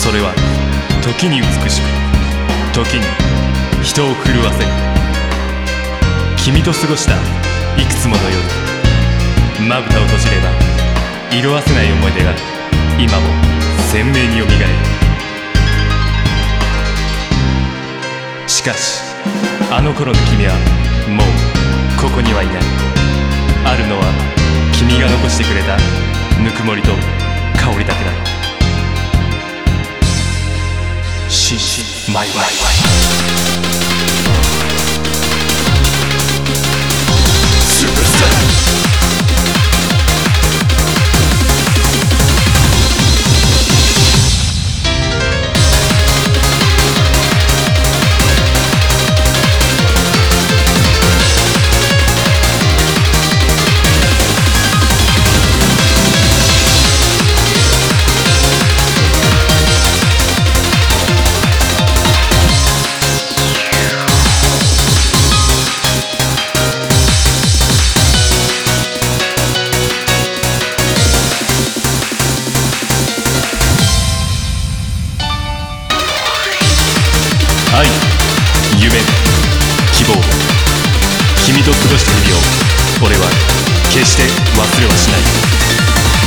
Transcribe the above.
それは時に美しく、時に人を狂わせる。君と過ごしたいくつもの夜、まぶたを閉じれば色あせない思い出が今も鮮明によみがえる。しかしあの頃の君はもうここにはいない。あるのは君が残してくれたぬくもりと香りだけだ。シンマイワイワイスーパースター。愛、夢、希望、君と過ごした日々を俺は決して忘れはしない。